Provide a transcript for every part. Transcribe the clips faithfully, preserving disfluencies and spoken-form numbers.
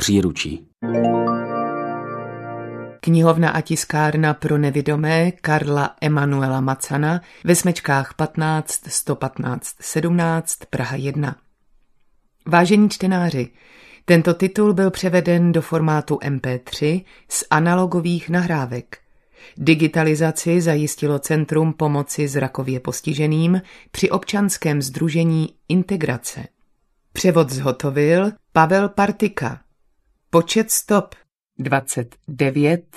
Příručí. Knihovna a tiskárna pro nevidomé Karla Emanuela Macana ve Smečkách patnáct sto patnáct sedmnáct Praha jedna. Vážení čtenáři, tento titul byl převeden do formátu em pé tři z analogových nahrávek. Digitalizaci zajistilo Centrum pomoci zrakově postiženým při občanském sdružení Integrace. Převod zhotovil Pavel Partika. Počet stop dvacet devět.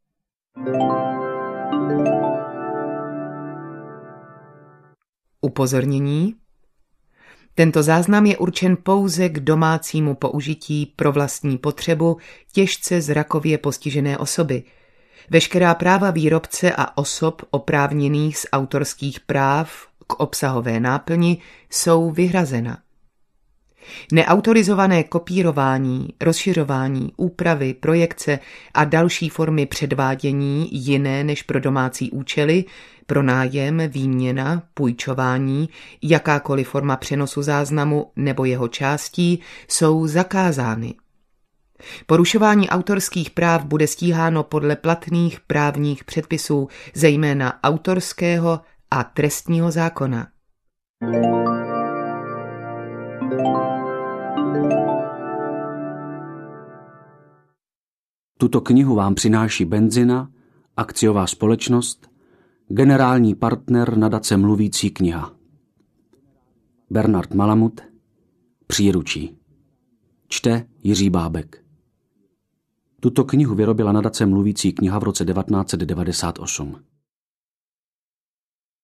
Upozornění. Tento záznam je určen pouze k domácímu použití pro vlastní potřebu těžce zrakově postižené osoby. Veškerá práva výrobce a osob oprávněných z autorských práv k obsahové náplni jsou vyhrazena. Neautorizované kopírování, rozšiřování, úpravy, projekce a další formy předvádění jiné než pro domácí účely, pronájem, výměna, půjčování, jakákoliv forma přenosu záznamu nebo jeho částí jsou zakázány. Porušování autorských práv bude stíháno podle platných právních předpisů, zejména autorského a trestního zákona. Tuto knihu vám přináší Benzina, akciová společnost, generální partner nadace Mluvící kniha. Bernard Malamut, Příručí. Čte Jiří Bábek. Tuto knihu vyrobila nadace Mluvící kniha v roce devatenáct set devadesát osm.